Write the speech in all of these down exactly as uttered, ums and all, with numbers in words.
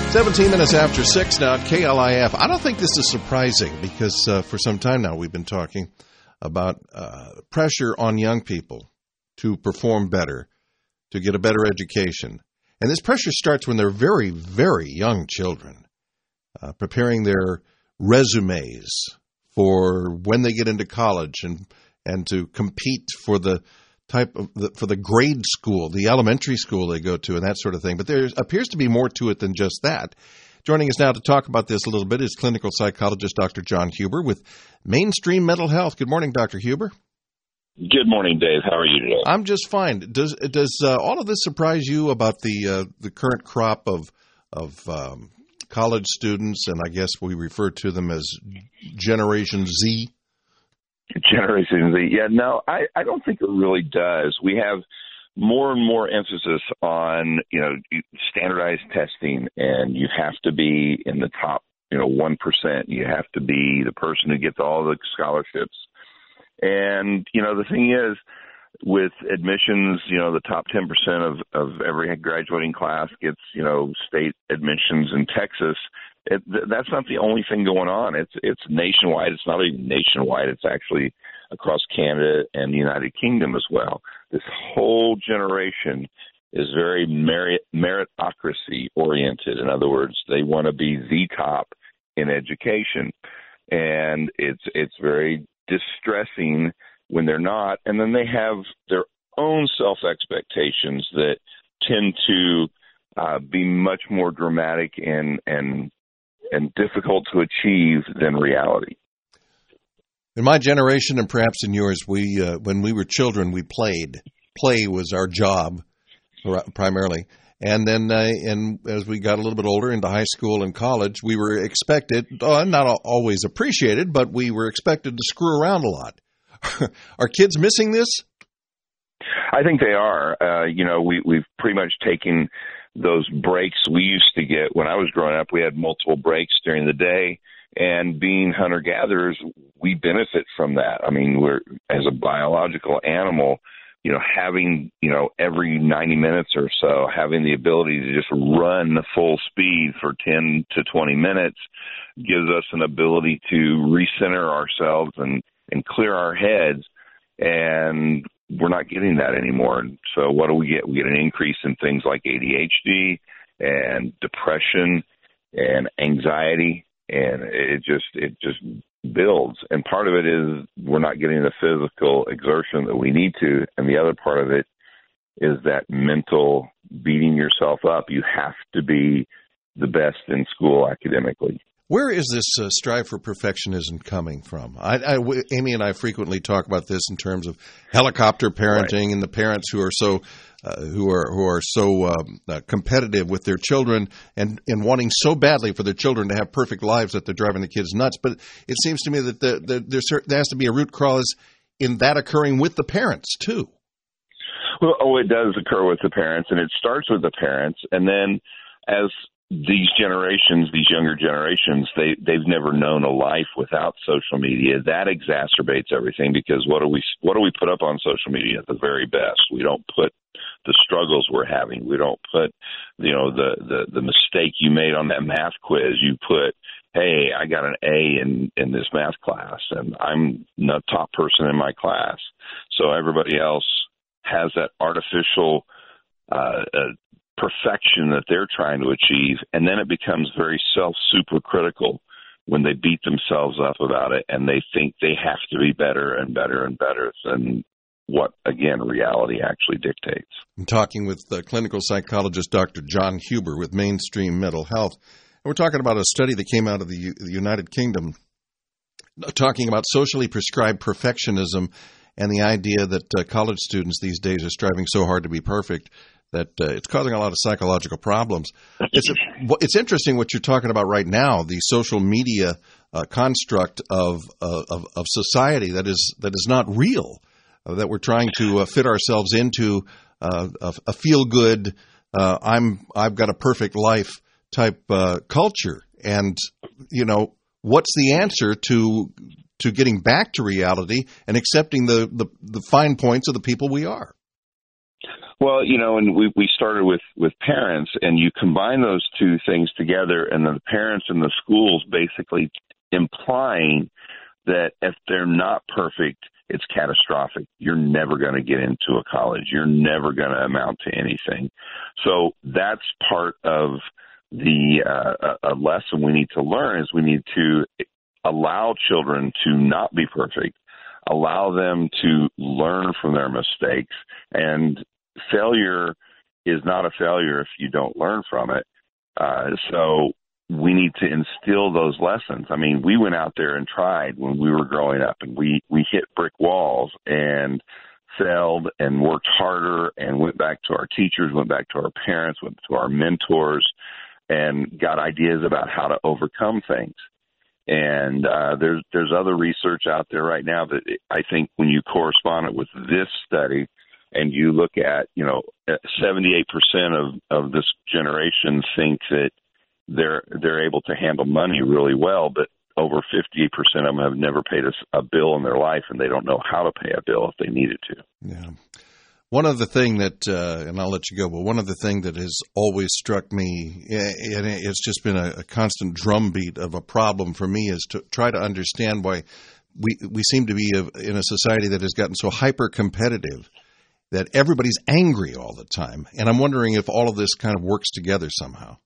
seventeen minutes after six now at K L I F. I don't think this is surprising because uh, for some time now we've been talking about uh, pressure on young people to perform better, to get a better education. And this pressure starts when they're very, very young children, uh, preparing their resumes for when they get into college and, and to compete for the type of the, for the grade school, the elementary school they go to, and that sort of thing. But there appears to be more to it than just that. Joining us now to talk about this a little bit is clinical psychologist Doctor John Huber with Mainstream Mental Health. Good morning, Doctor Huber. Good morning, Dave. How are you today? I'm just fine. Does does uh, all of this surprise you about the uh, the current crop of of um, college students, and I guess we refer to them as Generation Z? Generation Z. Yeah, no, I, I don't think it really does. We have more and more emphasis on, you know, standardized testing, and you have to be in the top, you know, one percent. You have to be the person who gets all the scholarships. And, you know, the thing is, with admissions, you know, the top ten percent of, of every graduating class gets, you know, state admissions in Texas. It, that's not the only thing going on. It's it's nationwide. It's not even nationwide. It's actually across Canada and the United Kingdom as well. This whole generation is very merit, meritocracy oriented. In other words, they want to be the top in education, and it's it's very distressing when they're not. And then they have their own self expectations that tend to uh, be much more dramatic and and and difficult to achieve than reality. In my generation, and perhaps in yours, we uh, when we were children, we played. Play was our job, primarily. And then, uh, and as we got a little bit older into high school and college, we were expected, uh, not always appreciated, but we were expected to screw around a lot. Are kids missing this? I think they are. Uh, you know, we, we've pretty much taken those breaks we used to get when I was growing up. We had multiple breaks during the day, and being hunter-gatherers, we benefit from that. I mean, we're, as a biological animal, you know, having, you know, every ninety minutes or so, having the ability to just run full speed for ten to twenty minutes gives us an ability to recenter ourselves and, and clear our heads. And we're not getting that anymore. And so what do we get? We get an increase in things like A D H D and depression and anxiety. And it just, it just builds. And part of it is we're not getting the physical exertion that we need to. And the other part of it is that mental beating yourself up. You have to be the best in school academically. Where is this uh, strive for perfectionism coming from? I, I, Amy and I frequently talk about this in terms of helicopter parenting, right, and the parents who are so uh, who are who are so um, uh, competitive with their children and, and wanting so badly for their children to have perfect lives that they're driving the kids nuts. But it seems to me that the, the, there's, there has to be a root cause in that occurring with the parents too. Well, oh, it does occur with the parents, and it starts with the parents, and then as these generations, these younger generations, they, they've never known a life without social media. That exacerbates everything because what do we what do we put up on social media at the very best? We don't put the struggles we're having. We don't put, you know, the, the, the mistake you made on that math quiz. You put, hey, I got an A in, in this math class, and I'm the top person in my class. So everybody else has that artificial uh, uh perfection that they're trying to achieve, and then it becomes very self-super-critical when they beat themselves up about it, and they think they have to be better and better and better than what, again, reality actually dictates. I'm talking with uh, clinical psychologist Doctor John Huber with Mainstream Mental Health, and we're talking about a study that came out of the, U- the United Kingdom talking about socially prescribed perfectionism and the idea that uh, college students these days are striving so hard to be perfect that uh, it's causing a lot of psychological problems. It's a, it's interesting what you're talking about right now, the social media uh, construct of, uh, of of society that is that is not real, uh, that we're trying to uh, fit ourselves into uh, a, a feel-good, uh, I'm I've got a perfect life type uh, culture. And, you know, what's the answer to to getting back to reality and accepting the, the, the fine points of the people we are? Well, you know, and we we started with with parents, and you combine those two things together, and then the parents and the schools basically implying that if they're not perfect, it's catastrophic. You're never going to get into a college. You're never going to amount to anything. So that's part of the uh, a lesson we need to learn is we need to allow children to not be perfect, allow them to learn from their mistakes, and failure is not a failure if you don't learn from it. Uh, so we need to instill those lessons. I mean, we went out there and tried when we were growing up, and we, we hit brick walls and failed and worked harder and went back to our teachers, went back to our parents, went to our mentors, and got ideas about how to overcome things. And uh, there's there's other research out there right now that I think when you correspond it with this study and you look at, you know, seventy-eight percent of, of this generation think that they're they're able to handle money really well, but over fifty percent of them have never paid a, a bill in their life, and they don't know how to pay a bill if they needed to. Yeah. One other thing that, uh, and I'll let you go, but one other thing that has always struck me, and it's just been a, a constant drumbeat of a problem for me, is to try to understand why we we seem to be a, in a society that has gotten so hyper-competitive that everybody's angry all the time. And I'm wondering if all of this kind of works together somehow.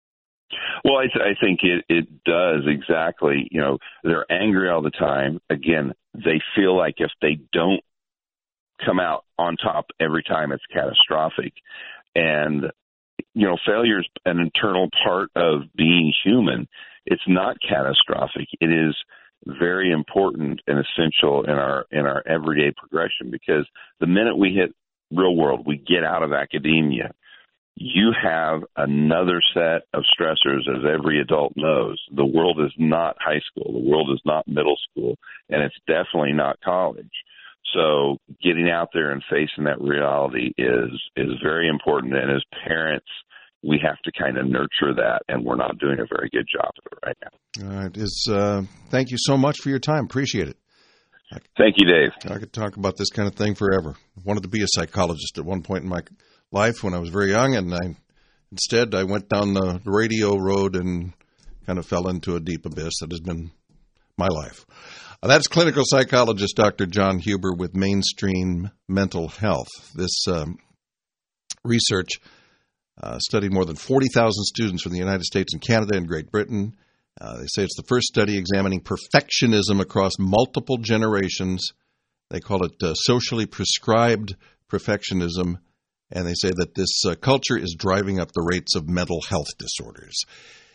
Well, I, th- I think it, it does exactly. You know, they're angry all the time. Again, they feel like if they don't come out on top every time, it's catastrophic. And, you know, failure is an internal part of being human. It's not catastrophic. It is very important and essential in our in our everyday progression, because the minute we hit real world, we get out of academia, you have another set of stressors, as every adult knows. The world is not high school. The world is not middle school, and it's definitely not college. So getting out there and facing that reality is is very important. And as parents, we have to kind of nurture that, and we're not doing a very good job of it right now. All right. Is, uh, thank you so much for your time. Appreciate it. I, Thank you, Dave. I could talk about this kind of thing forever. I wanted to be a psychologist at one point in my life when I was very young, and I instead I went down the radio road and kind of fell into a deep abyss that has been my life. Uh, that's clinical psychologist Doctor John Huber with Mainstream Mental Health. This um, research uh, studied more than forty thousand students from the United States and Canada and Great Britain. Uh, they say it's the first study examining perfectionism across multiple generations. They call it uh, socially prescribed perfectionism, and they say that this uh, culture is driving up the rates of mental health disorders.